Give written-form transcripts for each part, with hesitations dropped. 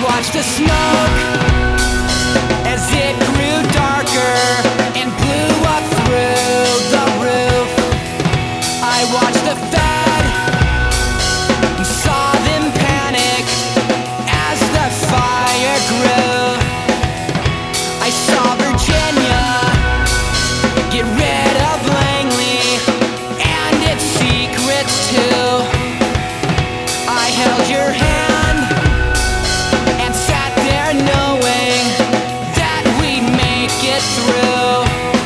watched the smoke as it grew darker and blew up through the roof. I watched the Fed and saw them panic as the fire grew. I saw Virginia get rid of Langley and its secrets too. I held your hand and sat there knowing that we'd make it through.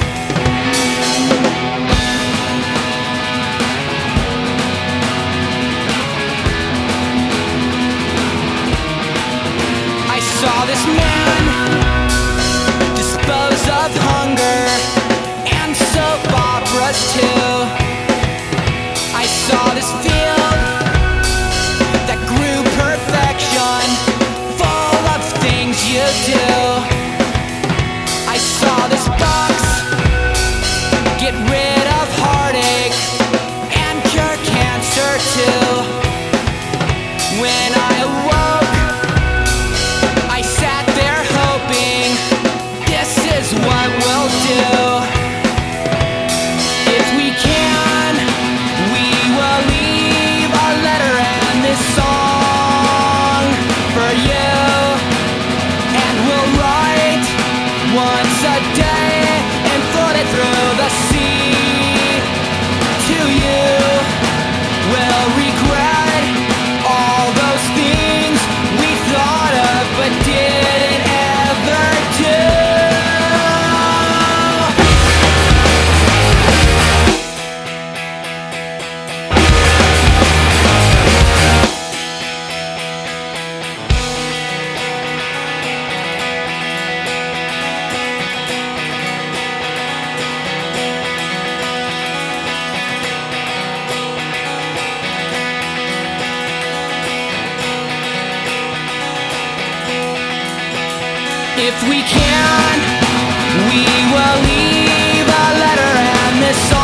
I saw this man dispose of hunger and soap operas too. I saw this field that grew perfection, full of things you do. I saw this box get rid of heartache and cure cancer too. When I awoke, I sat there hoping this is what we'll do. If we can, we will leave a letter and this song for you. And we'll write once a day and float it through the sea to you. We'll regret all those things we thought of but didn't ever do. If we can, we will leave a letter and this song